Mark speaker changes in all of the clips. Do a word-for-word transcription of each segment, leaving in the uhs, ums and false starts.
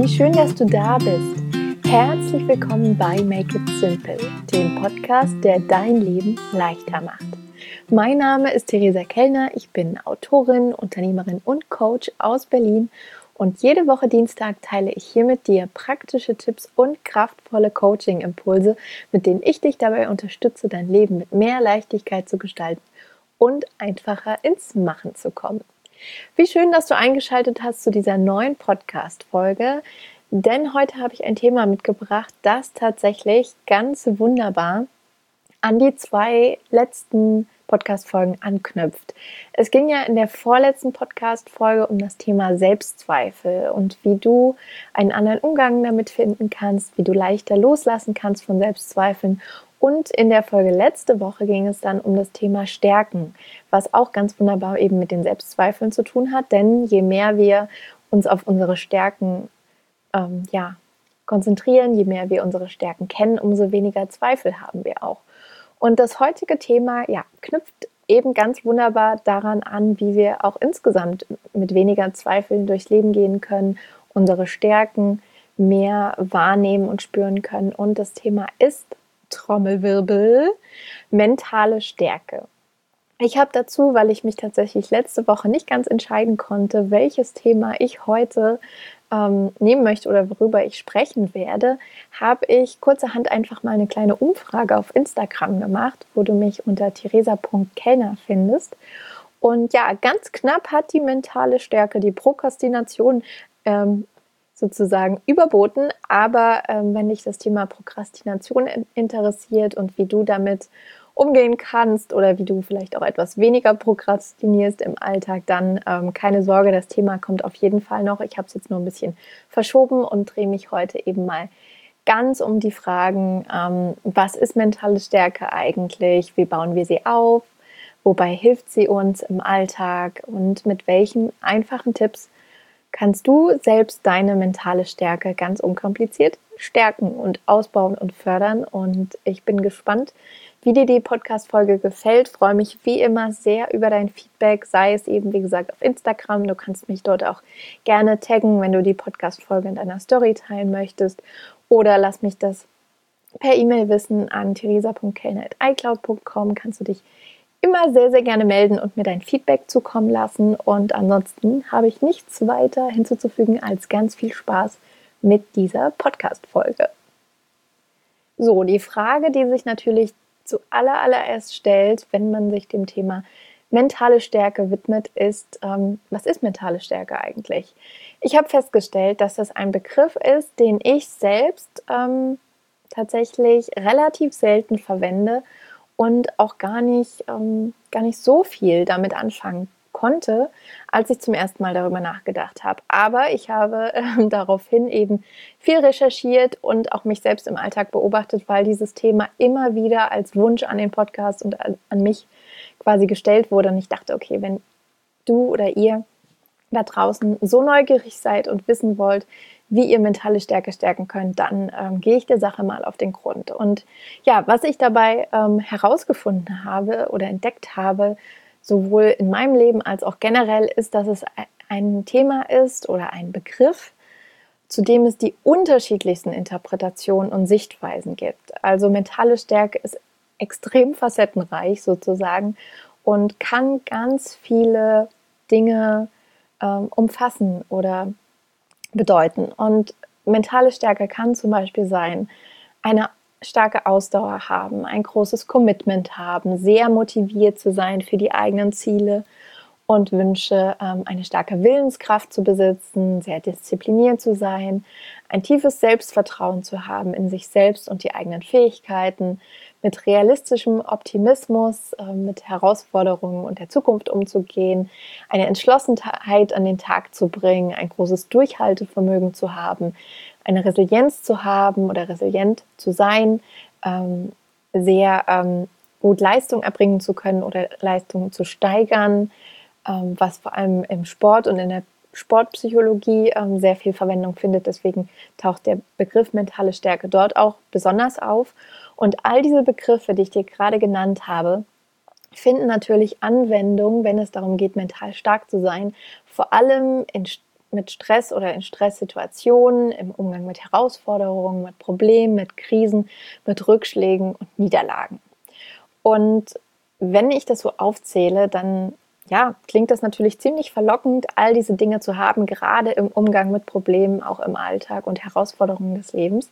Speaker 1: wie schön, dass du da bist. Herzlich willkommen bei Make It Simple, dem Podcast, der dein Leben leichter macht. Mein Name ist Theresa Kellner, ich bin Autorin, Unternehmerin und Coach aus Berlin und jede Woche Dienstag teile ich hier mit dir praktische Tipps und kraftvolle Coaching-Impulse, mit denen ich dich dabei unterstütze, dein Leben mit mehr Leichtigkeit zu gestalten und einfacher ins Machen zu kommen. Wie schön, dass du eingeschaltet hast zu dieser neuen Podcast-Folge, denn heute habe ich ein Thema mitgebracht, das tatsächlich ganz wunderbar an die zwei letzten Podcast-Folgen anknüpft. Es ging ja in der vorletzten Podcast-Folge um das Thema Selbstzweifel und wie du einen anderen Umgang damit finden kannst, wie du leichter loslassen kannst von Selbstzweifeln. Und in der Folge letzte Woche ging es dann um das Thema Stärken, was auch ganz wunderbar eben mit den Selbstzweifeln zu tun hat, denn je mehr wir uns auf unsere Stärken ähm, ja, konzentrieren, je mehr wir unsere Stärken kennen, umso weniger Zweifel haben wir auch. Und das heutige Thema ja, knüpft eben ganz wunderbar daran an, wie wir auch insgesamt mit weniger Zweifeln durchs Leben gehen können, unsere Stärken mehr wahrnehmen und spüren können. Und das Thema ist Trommelwirbel, mentale Stärke. Ich habe dazu, weil ich mich tatsächlich letzte Woche nicht ganz entscheiden konnte, welches Thema ich heute ähm, nehmen möchte oder worüber ich sprechen werde, habe ich kurzerhand einfach mal eine kleine Umfrage auf Instagram gemacht, wo du mich unter theresa punkt kellner findest. Und ja, ganz knapp hat die mentale Stärke, die Prokrastination, ähm, sozusagen überboten, aber ähm, wenn dich das Thema Prokrastination interessiert und wie du damit umgehen kannst oder wie du vielleicht auch etwas weniger prokrastinierst im Alltag, dann ähm, keine Sorge, das Thema kommt auf jeden Fall noch. Ich habe es jetzt nur ein bisschen verschoben und drehe mich heute eben mal ganz um die Fragen, ähm, was ist mentale Stärke eigentlich, wie bauen wir sie auf, wobei hilft sie uns im Alltag und mit welchen einfachen Tipps kannst du selbst deine mentale Stärke ganz unkompliziert stärken und ausbauen und fördern. Und ich bin gespannt, wie dir die Podcast-Folge gefällt. Ich freue mich wie immer sehr über dein Feedback, sei es eben, wie gesagt, auf Instagram. Du kannst mich dort auch gerne taggen, wenn du die Podcast-Folge in deiner Story teilen möchtest. Oder lass mich das per E-Mail wissen an theresa punkt kellner at icloud punkt com. Kannst du dich immer sehr, sehr gerne melden und mir dein Feedback zukommen lassen. Und ansonsten habe ich nichts weiter hinzuzufügen als ganz viel Spaß mit dieser Podcast-Folge. So, die Frage, die sich natürlich zuallererst stellt, wenn man sich dem Thema mentale Stärke widmet, ist, ähm, was ist mentale Stärke eigentlich? Ich habe festgestellt, dass das ein Begriff ist, den ich selbst ähm, tatsächlich relativ selten verwende und auch gar nicht, ähm, gar nicht so viel damit anfangen konnte, als ich zum ersten Mal darüber nachgedacht habe. Aber ich habe äh, daraufhin eben viel recherchiert und auch mich selbst im Alltag beobachtet, weil dieses Thema immer wieder als Wunsch an den Podcast und an, an mich quasi gestellt wurde. Und ich dachte, okay, wenn du oder ihr da draußen so neugierig seid und wissen wollt, wie ihr mentale Stärke stärken könnt, dann ähm, gehe ich der Sache mal auf den Grund. Und ja, was ich dabei ähm, herausgefunden habe oder entdeckt habe, sowohl in meinem Leben als auch generell, ist, dass es ein Thema ist oder ein Begriff, zu dem es die unterschiedlichsten Interpretationen und Sichtweisen gibt. Also mentale Stärke ist extrem facettenreich sozusagen und kann ganz viele Dinge ähm, umfassen oder bedeuten. Und mentale Stärke kann zum Beispiel sein, eine starke Ausdauer haben, ein großes Commitment haben, sehr motiviert zu sein für die eigenen Ziele und Wünsche, eine starke Willenskraft zu besitzen, sehr diszipliniert zu sein, ein tiefes Selbstvertrauen zu haben in sich selbst und die eigenen Fähigkeiten, mit realistischem Optimismus, mit Herausforderungen und der Zukunft umzugehen, eine Entschlossenheit an den Tag zu bringen, ein großes Durchhaltevermögen zu haben, eine Resilienz zu haben oder resilient zu sein, sehr gut Leistung erbringen zu können oder Leistung zu steigern, was vor allem im Sport und in der Sportpsychologie ähm, sehr viel Verwendung findet. Deswegen taucht der Begriff mentale Stärke dort auch besonders auf. Und all diese Begriffe, die ich dir gerade genannt habe, finden natürlich Anwendung, wenn es darum geht, mental stark zu sein, vor allem in mit Stress oder in Stresssituationen, im Umgang mit Herausforderungen, mit Problemen, mit Krisen, mit Rückschlägen und Niederlagen. Und wenn ich das so aufzähle, dann ja, klingt das natürlich ziemlich verlockend, all diese Dinge zu haben, gerade im Umgang mit Problemen, auch im Alltag und Herausforderungen des Lebens.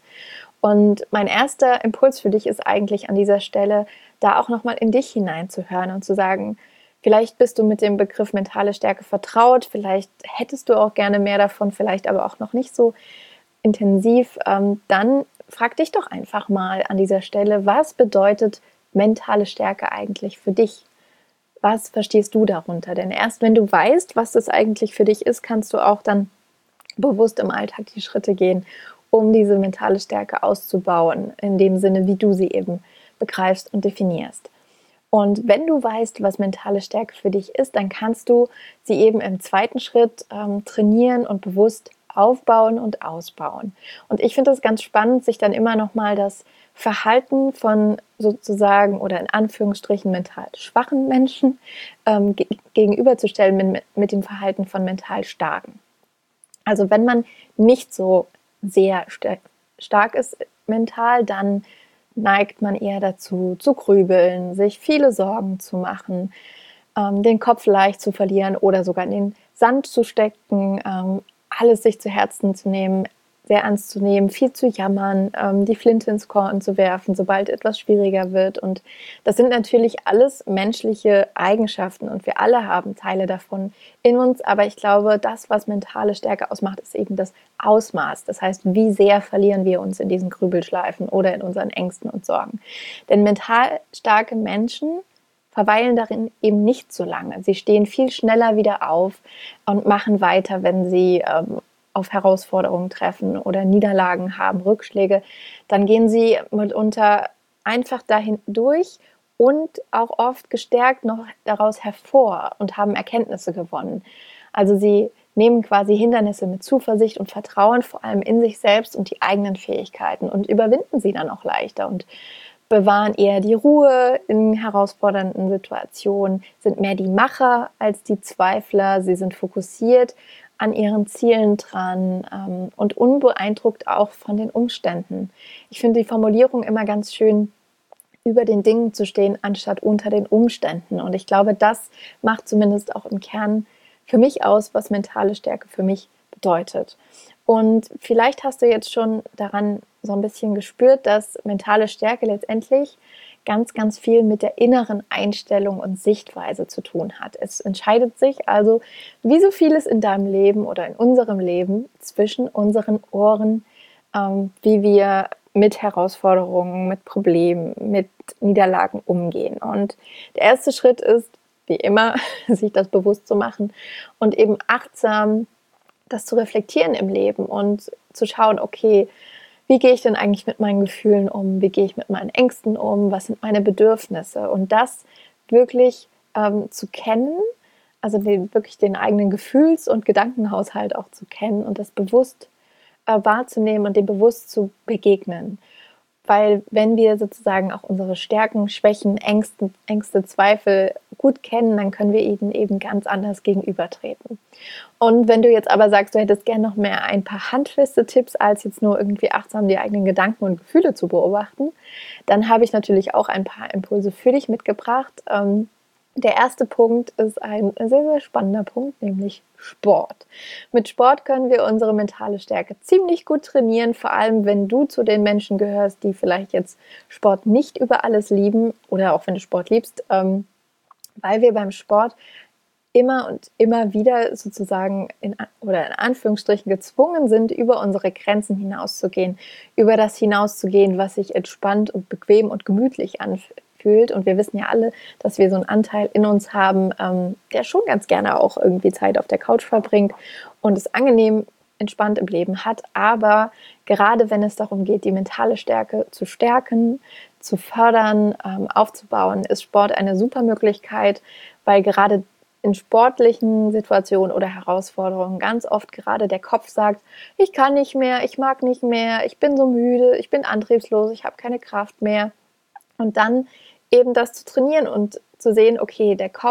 Speaker 1: Und mein erster Impuls für dich ist eigentlich an dieser Stelle, da auch nochmal in dich hineinzuhören und zu sagen, vielleicht bist du mit dem Begriff mentale Stärke vertraut, vielleicht hättest du auch gerne mehr davon, vielleicht aber auch noch nicht so intensiv. Ähm, dann frag dich doch einfach mal an dieser Stelle, was bedeutet mentale Stärke eigentlich für dich? Was verstehst du darunter? Denn erst wenn du weißt, was das eigentlich für dich ist, kannst du auch dann bewusst im Alltag die Schritte gehen, um diese mentale Stärke auszubauen, in dem Sinne, wie du sie eben begreifst und definierst. Und wenn du weißt, was mentale Stärke für dich ist, dann kannst du sie eben im zweiten Schritt ähm, trainieren und bewusst aufbauen und ausbauen. Und ich finde es ganz spannend, sich dann immer noch mal das Verhalten von sozusagen oder in Anführungsstrichen mental schwachen Menschen ähm, ge- gegenüberzustellen mit, mit dem Verhalten von mental starken. Also wenn man nicht so sehr st- stark ist mental, dann neigt man eher dazu, zu grübeln, sich viele Sorgen zu machen, ähm, den Kopf leicht zu verlieren oder sogar in den Sand zu stecken, ähm, alles sich zu Herzen zu nehmen, sehr ernst zu nehmen, viel zu jammern, ähm, die Flinte ins Korn zu werfen, sobald etwas schwieriger wird. Und das sind natürlich alles menschliche Eigenschaften und wir alle haben Teile davon in uns. Aber ich glaube, das, was mentale Stärke ausmacht, ist eben das Ausmaß. Das heißt, wie sehr verlieren wir uns in diesen Grübelschleifen oder in unseren Ängsten und Sorgen. Denn mental starke Menschen verweilen darin eben nicht so lange. Sie stehen viel schneller wieder auf und machen weiter, wenn sie ähm, auf Herausforderungen treffen oder Niederlagen haben, Rückschläge. Dann gehen sie mitunter einfach dahin durch und auch oft gestärkt noch daraus hervor und haben Erkenntnisse gewonnen. Also sie nehmen quasi Hindernisse mit Zuversicht und Vertrauen, vor allem in sich selbst und die eigenen Fähigkeiten und überwinden sie dann auch leichter und bewahren eher die Ruhe in herausfordernden Situationen, sind mehr die Macher als die Zweifler, sie sind fokussiert an ihren Zielen dran ähm, und unbeeindruckt auch von den Umständen. Ich finde die Formulierung immer ganz schön, über den Dingen zu stehen, anstatt unter den Umständen. Und ich glaube, das macht zumindest auch im Kern für mich aus, was mentale Stärke für mich bedeutet. Und vielleicht hast du jetzt schon daran so ein bisschen gespürt, dass mentale Stärke letztendlich ganz, ganz viel mit der inneren Einstellung und Sichtweise zu tun hat. Es entscheidet sich also, wie so vieles in deinem Leben oder in unserem Leben zwischen unseren Ohren, ähm, wie wir mit Herausforderungen, mit Problemen, mit Niederlagen umgehen. Und der erste Schritt ist, wie immer, sich das bewusst zu machen und eben achtsam das zu reflektieren im Leben und zu schauen, okay, wie gehe ich denn eigentlich mit meinen Gefühlen um? Wie gehe ich mit meinen Ängsten um? Was sind meine Bedürfnisse? Und das wirklich ähm, zu kennen, also den, wirklich den eigenen Gefühls- und Gedankenhaushalt auch zu kennen und das bewusst äh, wahrzunehmen und dem bewusst zu begegnen. Weil wenn wir sozusagen auch unsere Stärken, Schwächen, Ängste, Ängste, Zweifel gut kennen, dann können wir ihnen eben ganz anders gegenübertreten. Und wenn du jetzt aber sagst, du hättest gerne noch mehr ein paar handfeste Tipps, als jetzt nur irgendwie achtsam die eigenen Gedanken und Gefühle zu beobachten, dann habe ich natürlich auch ein paar Impulse für dich mitgebracht. Ähm, Der erste Punkt ist ein sehr, sehr spannender Punkt, nämlich Sport. Mit Sport können wir unsere mentale Stärke ziemlich gut trainieren, vor allem wenn du zu den Menschen gehörst, die vielleicht jetzt Sport nicht über alles lieben oder auch wenn du Sport liebst, ähm, weil wir beim Sport immer und immer wieder sozusagen in, oder in Anführungsstrichen gezwungen sind, über unsere Grenzen hinauszugehen, über das hinauszugehen, was sich entspannt und bequem und gemütlich anfühlt. Und wir wissen ja alle, dass wir so einen Anteil in uns haben, ähm, der schon ganz gerne auch irgendwie Zeit auf der Couch verbringt und es angenehm entspannt im Leben hat. Aber gerade wenn es darum geht, die mentale Stärke zu stärken, zu fördern, ähm, aufzubauen, ist Sport eine super Möglichkeit, weil gerade in sportlichen Situationen oder Herausforderungen ganz oft gerade der Kopf sagt, ich kann nicht mehr, ich mag nicht mehr, ich bin so müde, ich bin antriebslos, ich habe keine Kraft mehr. Und dann eben das zu trainieren und zu sehen, okay, der Kopf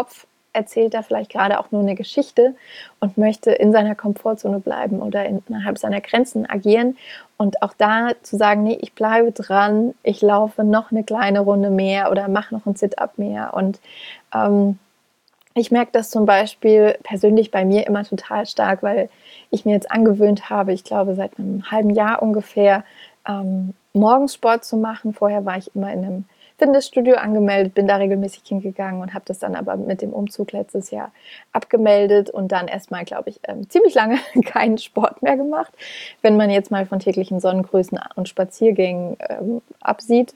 Speaker 1: erzählt da vielleicht gerade auch nur eine Geschichte und möchte in seiner Komfortzone bleiben oder innerhalb seiner Grenzen agieren. Und auch da zu sagen, nee, ich bleibe dran, ich laufe noch eine kleine Runde mehr oder mache noch ein Sit-up mehr. Und ähm, ich merke das zum Beispiel persönlich bei mir immer total stark, weil ich mir jetzt angewöhnt habe, ich glaube seit einem halben Jahr ungefähr, ähm, morgens Sport zu machen. Vorher war ich immer in einem Fitnessstudio angemeldet, bin da regelmäßig hingegangen und habe das dann aber mit dem Umzug letztes Jahr abgemeldet und dann erstmal, glaube ich, ähm, ziemlich lange keinen Sport mehr gemacht, wenn man jetzt mal von täglichen Sonnengrüßen und Spaziergängen ähm, absieht.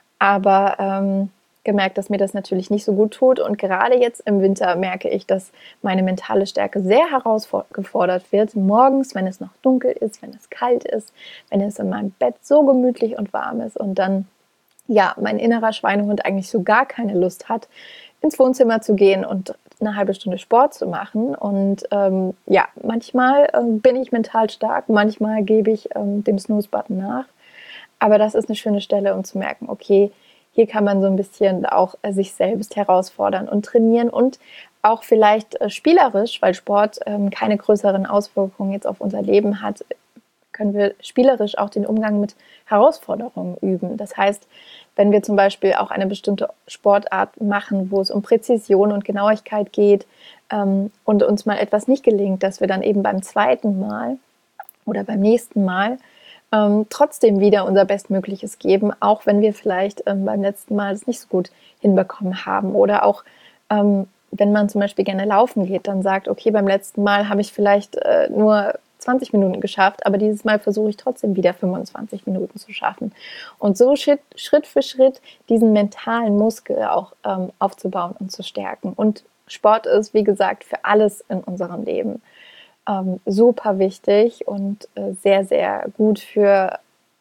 Speaker 1: Aber ähm, gemerkt, dass mir das natürlich nicht so gut tut und gerade jetzt im Winter merke ich, dass meine mentale Stärke sehr herausgefordert wird. Morgens, wenn es noch dunkel ist, wenn es kalt ist, wenn es in meinem Bett so gemütlich und warm ist und dann ja, mein innerer Schweinehund eigentlich so gar keine Lust hat, ins Wohnzimmer zu gehen und eine halbe Stunde Sport zu machen. Und ähm, ja, manchmal ähm, bin ich mental stark, manchmal gebe ich ähm, dem Snooze-Button nach. Aber das ist eine schöne Stelle, um zu merken, okay, hier kann man so ein bisschen auch äh, sich selbst herausfordern und trainieren und auch vielleicht äh, spielerisch, weil Sport ähm, keine größeren Auswirkungen jetzt auf unser Leben hat, können wir spielerisch auch den Umgang mit Herausforderungen üben. Das heißt, wenn wir zum Beispiel auch eine bestimmte Sportart machen, wo es um Präzision und Genauigkeit geht ähm, und uns mal etwas nicht gelingt, dass wir dann eben beim zweiten Mal oder beim nächsten Mal ähm, trotzdem wieder unser Bestmögliches geben, auch wenn wir vielleicht ähm, beim letzten Mal es nicht so gut hinbekommen haben. Oder auch, ähm, wenn man zum Beispiel gerne laufen geht, dann sagt, okay, beim letzten Mal habe ich vielleicht äh, nur zwanzig Minuten geschafft, aber dieses Mal versuche ich trotzdem wieder fünfundzwanzig Minuten zu schaffen. Und so Schritt, Schritt für Schritt diesen mentalen Muskel auch ähm, aufzubauen und zu stärken. Und Sport ist, wie gesagt, für alles in unserem Leben ähm, super wichtig und äh, sehr, sehr gut für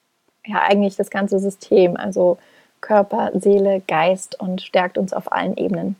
Speaker 1: ja eigentlich das ganze System, also Körper, Seele, Geist und stärkt uns auf allen Ebenen.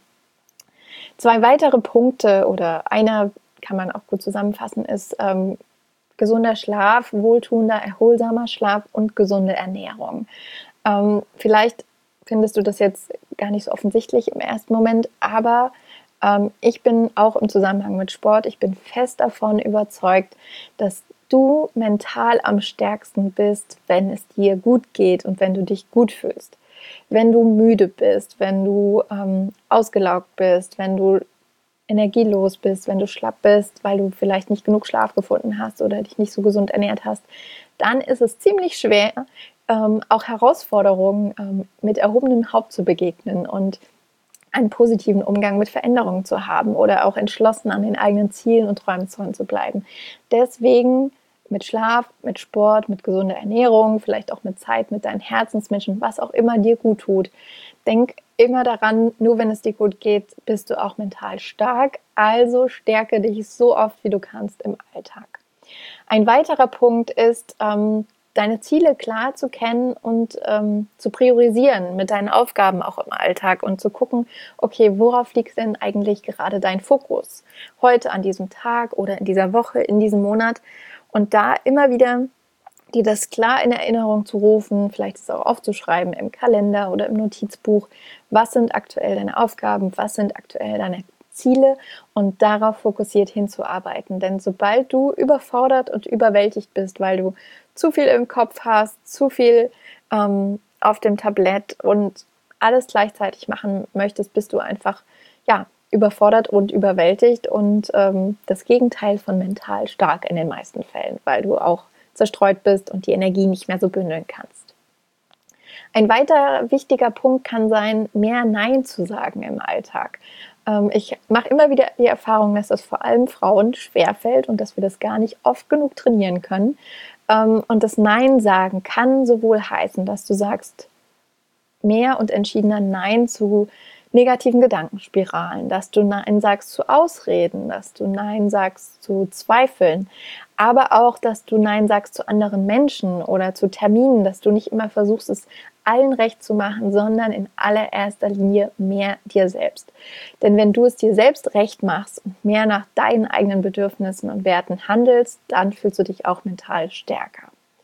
Speaker 1: Zwei weitere Punkte oder einer kann man auch gut zusammenfassen, ist ähm, gesunder Schlaf, wohltuender, erholsamer Schlaf und gesunde Ernährung. Ähm, vielleicht findest du das jetzt gar nicht so offensichtlich im ersten Moment, aber ähm, ich bin auch im Zusammenhang mit Sport, ich bin fest davon überzeugt, dass du mental am stärksten bist, wenn es dir gut geht und wenn du dich gut fühlst. Wenn du müde bist, wenn du ähm, ausgelaugt bist, wenn du energielos bist, wenn du schlapp bist, weil du vielleicht nicht genug Schlaf gefunden hast oder dich nicht so gesund ernährt hast, dann ist es ziemlich schwer, ähm, auch Herausforderungen ähm, mit erhobenem Haupt zu begegnen und einen positiven Umgang mit Veränderungen zu haben oder auch entschlossen an den eigenen Zielen und Träumen zu bleiben. Deswegen mit Schlaf, mit Sport, mit gesunder Ernährung, vielleicht auch mit Zeit mit deinen Herzensmenschen, was auch immer dir gut tut. Denk immer daran, nur wenn es dir gut geht, bist du auch mental stark. Also stärke dich so oft, wie du kannst im Alltag. Ein weiterer Punkt ist, ähm, deine Ziele klar zu kennen und ähm, zu priorisieren mit deinen Aufgaben auch im Alltag und zu gucken, okay, worauf liegt denn eigentlich gerade dein Fokus? Heute, an diesem Tag oder in dieser Woche, in diesem Monat. Und da immer wieder dir das klar in Erinnerung zu rufen, vielleicht es auch aufzuschreiben im Kalender oder im Notizbuch. Was sind aktuell deine Aufgaben? Was sind aktuell deine Ziele? Und darauf fokussiert hinzuarbeiten. Denn sobald du überfordert und überwältigt bist, weil du zu viel im Kopf hast, zu viel ähm, auf dem Tablett und alles gleichzeitig machen möchtest, bist du einfach, ja, überfordert und überwältigt und ähm, das Gegenteil von mental stark in den meisten Fällen, weil du auch zerstreut bist und die Energie nicht mehr so bündeln kannst. Ein weiterer wichtiger Punkt kann sein, mehr Nein zu sagen im Alltag. Ähm, ich mache immer wieder die Erfahrung, dass das vor allem Frauen schwerfällt und dass wir das gar nicht oft genug trainieren können. Ähm, und das Nein sagen kann sowohl heißen, dass du sagst mehr und entschiedener Nein zu negativen Gedankenspiralen, dass du Nein sagst zu Ausreden, dass du Nein sagst zu Zweifeln, aber auch, dass du Nein sagst zu anderen Menschen oder zu Terminen, dass du nicht immer versuchst, es allen recht zu machen, sondern in allererster Linie mehr dir selbst. Denn wenn du es dir selbst recht machst und mehr nach deinen eigenen Bedürfnissen und Werten handelst, dann fühlst du dich auch mental stärker.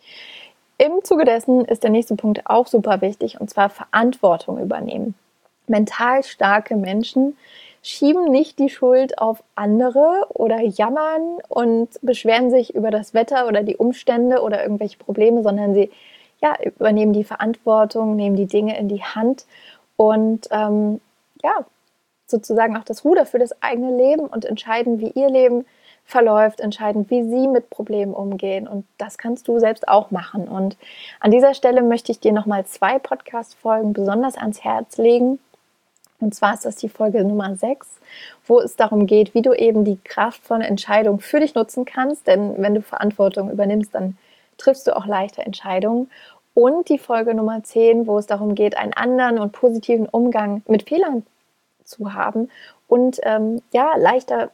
Speaker 1: Im Zuge dessen ist der nächste Punkt auch super wichtig, und zwar Verantwortung übernehmen. Mental starke Menschen schieben nicht die Schuld auf andere oder jammern und beschweren sich über das Wetter oder die Umstände oder irgendwelche Probleme, sondern sie ja, übernehmen die Verantwortung, nehmen die Dinge in die Hand und ähm, ja, sozusagen auch das Ruder für das eigene Leben und entscheiden, wie ihr Leben verläuft, entscheiden, wie sie mit Problemen umgehen. Und das kannst du selbst auch machen. Und an dieser Stelle möchte ich dir nochmal zwei Podcast-Folgen besonders ans Herz legen. Und zwar ist das die Folge Nummer sechs, wo es darum geht, wie du eben die kraftvolle Entscheidung für dich nutzen kannst. Denn wenn du Verantwortung übernimmst, dann triffst du auch leichter Entscheidungen. Und die Folge Nummer zehn, wo es darum geht, einen anderen und positiven Umgang mit Fehlern zu haben und ähm, ja, leichter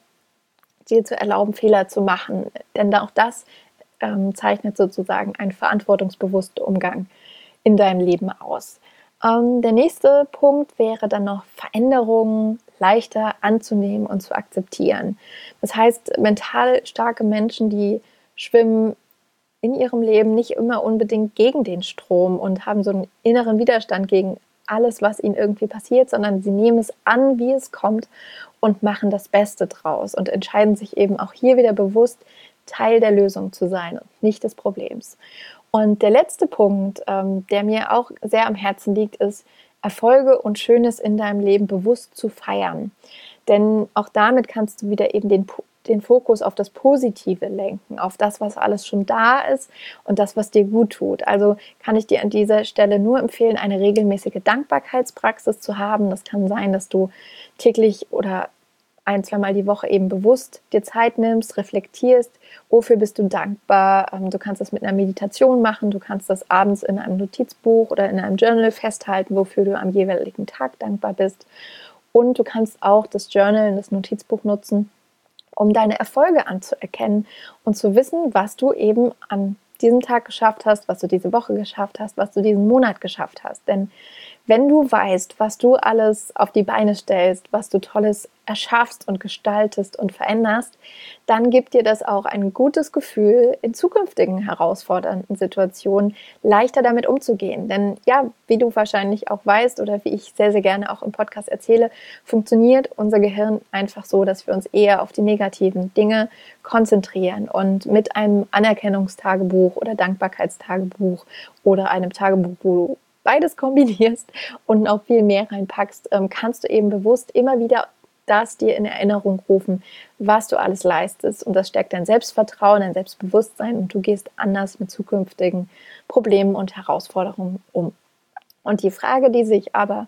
Speaker 1: dir zu erlauben, Fehler zu machen. Denn auch das ähm, zeichnet sozusagen einen verantwortungsbewussten Umgang in deinem Leben aus. Ähm, der nächste Punkt wäre dann noch Veränderungen leichter anzunehmen und zu akzeptieren. Das heißt, mental starke Menschen, die schwimmen in ihrem Leben nicht immer unbedingt gegen den Strom und haben so einen inneren Widerstand gegen alles, was ihnen irgendwie passiert, sondern sie nehmen es an, wie es kommt und machen das Beste draus und entscheiden sich eben auch hier wieder bewusst, Teil der Lösung zu sein und nicht des Problems. Und der letzte Punkt, ähm, der mir auch sehr am Herzen liegt, ist, Erfolge und Schönes in deinem Leben bewusst zu feiern. Denn auch damit kannst du wieder eben den, den Fokus auf das Positive lenken, auf das, was alles schon da ist und das, was dir gut tut. Also kann ich dir an dieser Stelle nur empfehlen, eine regelmäßige Dankbarkeitspraxis zu haben. Das kann sein, dass du täglich oder ein, zweimal die Woche eben bewusst dir Zeit nimmst, reflektierst, wofür bist du dankbar. Du kannst das mit einer Meditation machen, du kannst das abends in einem Notizbuch oder in einem Journal festhalten, wofür du am jeweiligen Tag dankbar bist. Und du kannst auch das Journal, das Notizbuch nutzen, um deine Erfolge anzuerkennen und zu wissen, was du eben an diesem Tag geschafft hast, was du diese Woche geschafft hast, was du diesen Monat geschafft hast. Denn wenn du weißt, was du alles auf die Beine stellst, was du Tolles erschaffst und gestaltest und veränderst, dann gibt dir das auch ein gutes Gefühl, in zukünftigen herausfordernden Situationen leichter damit umzugehen. Denn ja, wie du wahrscheinlich auch weißt oder wie ich sehr, sehr gerne auch im Podcast erzähle, funktioniert unser Gehirn einfach so, dass wir uns eher auf die negativen Dinge konzentrieren und mit einem Anerkennungstagebuch oder Dankbarkeitstagebuch oder einem Tagebuch, wo du beides kombinierst und noch viel mehr reinpackst, kannst du eben bewusst immer wieder das dir in Erinnerung rufen, was du alles leistest. Und das stärkt dein Selbstvertrauen, dein Selbstbewusstsein und du gehst anders mit zukünftigen Problemen und Herausforderungen um. Und die Frage, die sich aber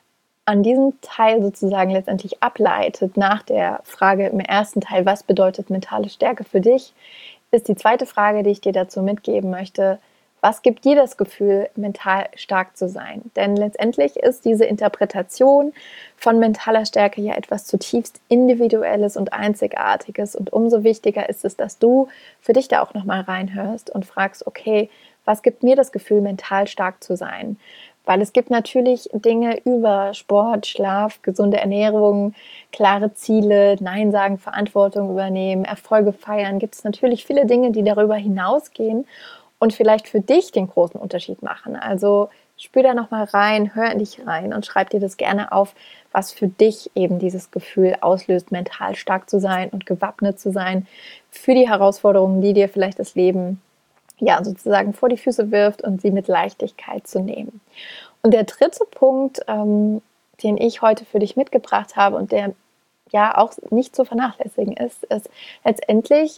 Speaker 1: an diesem Teil sozusagen letztendlich ableitet, nach der Frage im ersten Teil, was bedeutet mentale Stärke für dich, ist die zweite Frage, die ich dir dazu mitgeben möchte: Was gibt dir das Gefühl, mental stark zu sein? Denn letztendlich ist diese Interpretation von mentaler Stärke ja etwas zutiefst Individuelles und Einzigartiges. Und umso wichtiger ist es, dass du für dich da auch nochmal reinhörst und fragst, okay, was gibt mir das Gefühl, mental stark zu sein? Weil es gibt natürlich Dinge über Sport, Schlaf, gesunde Ernährung, klare Ziele, Nein sagen, Verantwortung übernehmen, Erfolge feiern. Gibt es natürlich viele Dinge, die darüber hinausgehen und vielleicht für dich den großen Unterschied machen. Also spür da nochmal rein, hör in dich rein und schreib dir das gerne auf, was für dich eben dieses Gefühl auslöst, mental stark zu sein und gewappnet zu sein für die Herausforderungen, die dir vielleicht das Leben ja sozusagen vor die Füße wirft und sie mit Leichtigkeit zu nehmen. Und der dritte Punkt, ähm, den ich heute für dich mitgebracht habe und der ja auch nicht zu vernachlässigen ist, ist letztendlich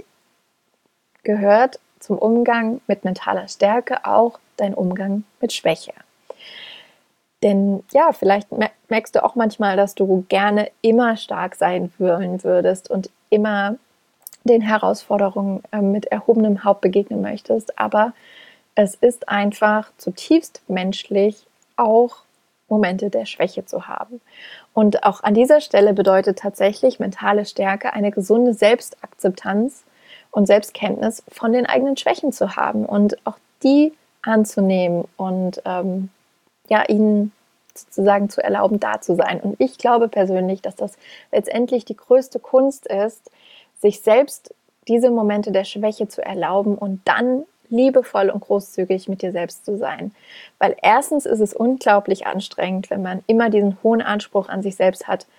Speaker 1: gehört zum Umgang mit mentaler Stärke auch dein Umgang mit Schwäche. Denn ja, vielleicht merkst du auch manchmal, dass du gerne immer stark sein wollen würdest und immer den Herausforderungen äh, mit erhobenem Haupt begegnen möchtest. Aber es ist einfach zutiefst menschlich, auch Momente der Schwäche zu haben. Und auch an dieser Stelle bedeutet tatsächlich mentale Stärke eine gesunde Selbstakzeptanz und Selbstkenntnis von den eigenen Schwächen zu haben und auch die anzunehmen und ähm, ja, ihnen sozusagen zu erlauben, da zu sein. Und ich glaube persönlich, dass das letztendlich die größte Kunst ist, sich selbst diese Momente der Schwäche zu erlauben und dann liebevoll und großzügig mit dir selbst zu sein. Weil erstens ist es unglaublich anstrengend, wenn man immer diesen hohen Anspruch an sich selbst hat,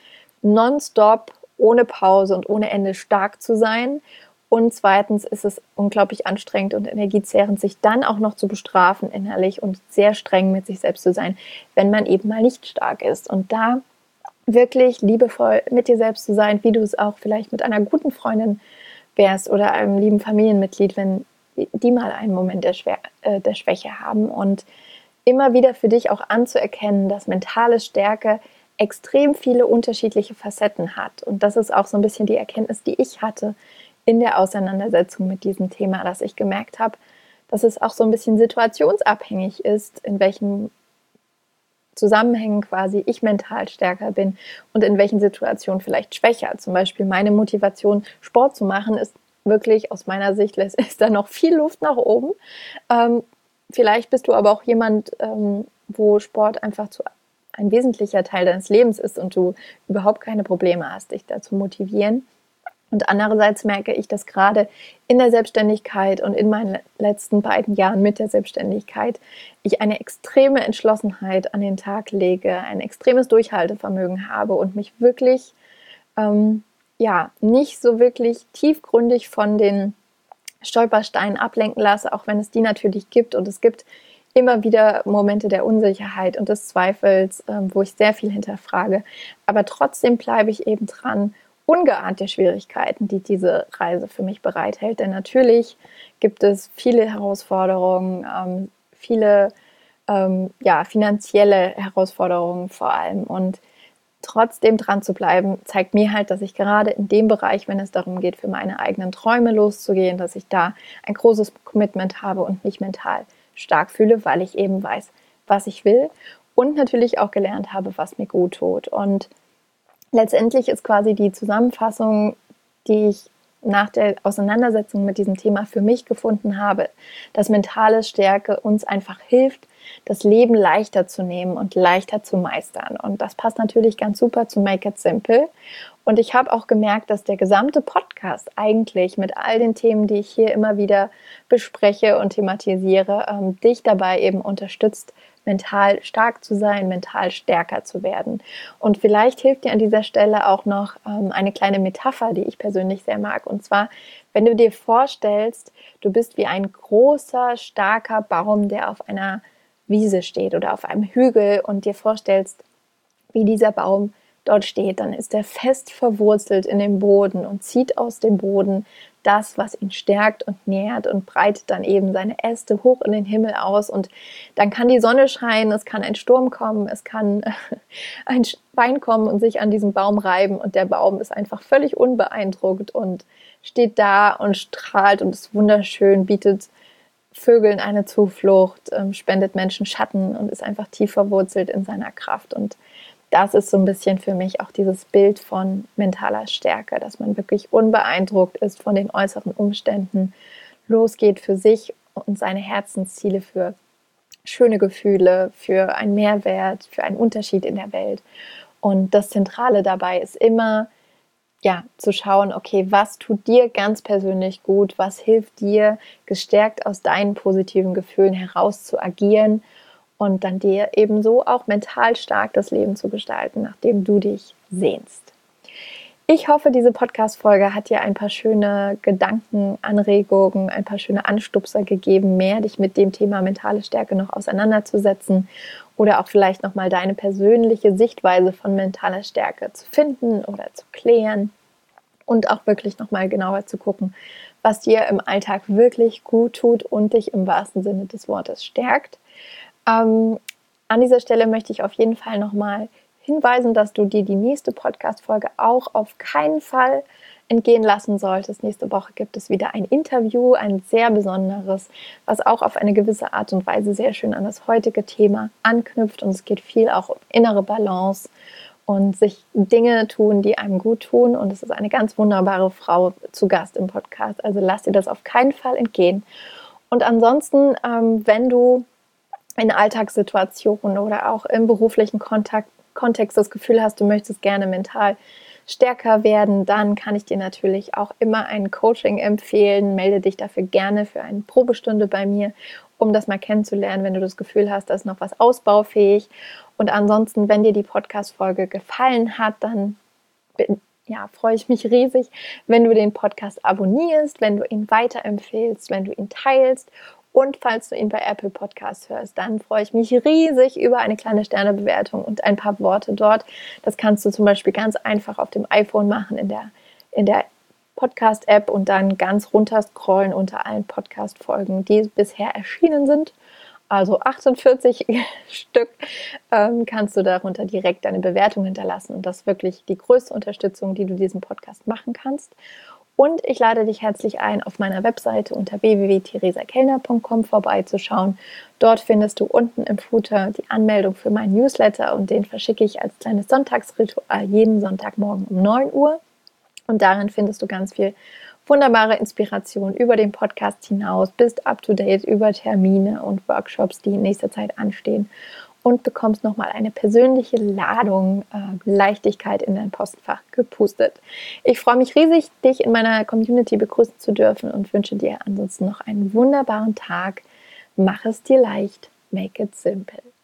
Speaker 1: nonstop, ohne Pause und ohne Ende stark zu sein. Und zweitens ist es unglaublich anstrengend und energiezehrend, sich dann auch noch zu bestrafen innerlich und sehr streng mit sich selbst zu sein, wenn man eben mal nicht stark ist. Und da wirklich liebevoll mit dir selbst zu sein, wie du es auch vielleicht mit einer guten Freundin wärst oder einem lieben Familienmitglied, wenn die mal einen Moment der, Schwer, äh, der Schwäche haben. Und immer wieder für dich auch anzuerkennen, dass mentale Stärke extrem viele unterschiedliche Facetten hat. Und das ist auch so ein bisschen die Erkenntnis, die ich hatte in der Auseinandersetzung mit diesem Thema, dass ich gemerkt habe, dass es auch so ein bisschen situationsabhängig ist, in welchen Zusammenhängen quasi ich mental stärker bin und in welchen Situationen vielleicht schwächer. Zum Beispiel meine Motivation, Sport zu machen, ist wirklich aus meiner Sicht, ist da noch viel Luft nach oben. Ähm, vielleicht bist du aber auch jemand, ähm, wo Sport einfach zu ein wesentlicher Teil deines Lebens ist und du überhaupt keine Probleme hast, dich da zu motivieren. Und andererseits merke ich, dass gerade in der Selbstständigkeit und in meinen letzten beiden Jahren mit der Selbstständigkeit ich eine extreme Entschlossenheit an den Tag lege, ein extremes Durchhaltevermögen habe und mich wirklich ähm, ja, nicht so wirklich tiefgründig von den Stolpersteinen ablenken lasse, auch wenn es die natürlich gibt. Und es gibt immer wieder Momente der Unsicherheit und des Zweifels, ähm, wo ich sehr viel hinterfrage. Aber trotzdem bleibe ich eben dran, ungeahnt der Schwierigkeiten, die diese Reise für mich bereithält. Denn natürlich gibt es viele Herausforderungen, ähm, viele ähm, ja, finanzielle Herausforderungen vor allem. Und trotzdem dran zu bleiben, zeigt mir halt, dass ich gerade in dem Bereich, wenn es darum geht, für meine eigenen Träume loszugehen, dass ich da ein großes Commitment habe und mich mental stark fühle, weil ich eben weiß, was ich will und natürlich auch gelernt habe, was mir gut tut. Und letztendlich ist quasi die Zusammenfassung, die ich nach der Auseinandersetzung mit diesem Thema für mich gefunden habe, dass mentale Stärke uns einfach hilft, das Leben leichter zu nehmen und leichter zu meistern. Und das passt natürlich ganz super zu Make It Simple. Und ich habe auch gemerkt, dass der gesamte Podcast eigentlich mit all den Themen, die ich hier immer wieder bespreche und thematisiere, ähm, dich dabei eben unterstützt, mental stark zu sein, mental stärker zu werden. Und vielleicht hilft dir an dieser Stelle auch noch ähm, eine kleine Metapher, die ich persönlich sehr mag. Und zwar, wenn du dir vorstellst, du bist wie ein großer, starker Baum, der auf einer Wiese steht oder auf einem Hügel und dir vorstellst, wie dieser Baum dort steht, dann ist er fest verwurzelt in dem Boden und zieht aus dem Boden das, was ihn stärkt und nährt und breitet dann eben seine Äste hoch in den Himmel aus. Und dann kann die Sonne scheinen, es kann ein Sturm kommen, es kann ein Schwein kommen und sich an diesem Baum reiben und der Baum ist einfach völlig unbeeindruckt und steht da und strahlt und ist wunderschön, bietet Vögeln eine Zuflucht, spendet Menschen Schatten und ist einfach tief verwurzelt in seiner Kraft. Und das ist so ein bisschen für mich auch dieses Bild von mentaler Stärke, dass man wirklich unbeeindruckt ist von den äußeren Umständen, losgeht für sich und seine Herzensziele für schöne Gefühle, für einen Mehrwert, für einen Unterschied in der Welt. Und das Zentrale dabei ist immer, ja, zu schauen, okay, was tut dir ganz persönlich gut, was hilft dir, gestärkt aus deinen positiven Gefühlen heraus zu agieren und dann dir ebenso auch mental stark das Leben zu gestalten, nachdem du dich sehnst. Ich hoffe, diese Podcast-Folge hat dir ein paar schöne Gedanken, Anregungen, ein paar schöne Anstupser gegeben, mehr dich mit dem Thema mentale Stärke noch auseinanderzusetzen oder auch vielleicht nochmal deine persönliche Sichtweise von mentaler Stärke zu finden oder zu klären und auch wirklich nochmal genauer zu gucken, was dir im Alltag wirklich gut tut und dich im wahrsten Sinne des Wortes stärkt. Ähm, an dieser Stelle möchte ich auf jeden Fall nochmal hinweisen, dass du dir die nächste Podcast-Folge auch auf keinen Fall entgehen lassen solltest. Nächste Woche gibt es wieder ein Interview, ein sehr besonderes, was auch auf eine gewisse Art und Weise sehr schön an das heutige Thema anknüpft. Und es geht viel auch um innere Balance und sich Dinge tun, die einem gut tun. Und es ist eine ganz wunderbare Frau zu Gast im Podcast. Also lass dir das auf keinen Fall entgehen. Und ansonsten, ähm, wenn du in Alltagssituationen oder auch im beruflichen Kontakt Kontext das Gefühl hast, du möchtest gerne mental stärker werden, dann kann ich dir natürlich auch immer ein Coaching empfehlen. Melde dich dafür gerne für eine Probestunde bei mir, um das mal kennenzulernen, wenn du das Gefühl hast, da ist noch was ausbaufähig. Und ansonsten, wenn dir die Podcast-Folge gefallen hat, dann bin, ja, freue ich mich riesig, wenn du den Podcast abonnierst, wenn du ihn weiterempfehlst, wenn du ihn teilst. Und falls du ihn bei Apple Podcasts hörst, dann freue ich mich riesig über eine kleine Sternebewertung und ein paar Worte dort. Das kannst du zum Beispiel ganz einfach auf dem iPhone machen, in der, in der Podcast-App und dann ganz runter scrollen unter allen Podcast-Folgen, die bisher erschienen sind. Also achtundvierzig Stück, ähm, kannst du darunter direkt deine Bewertung hinterlassen. Und das ist wirklich die größte Unterstützung, die du diesem Podcast machen kannst. Und ich lade dich herzlich ein, auf meiner Webseite unter w w w punkt theresa kellner punkt com vorbeizuschauen. Dort findest du unten im Footer die Anmeldung für meinen Newsletter und den verschicke ich als kleines Sonntagsritual jeden Sonntagmorgen um neun Uhr. Und darin findest du ganz viel wunderbare Inspiration über den Podcast hinaus, bist up to date über Termine und Workshops, die in nächster Zeit anstehen und bekommst nochmal eine persönliche Ladung äh, Leichtigkeit in dein Postfach gepustet. Ich freue mich riesig, dich in meiner Community begrüßen zu dürfen und wünsche dir ansonsten noch einen wunderbaren Tag. Mach es dir leicht, make it simple.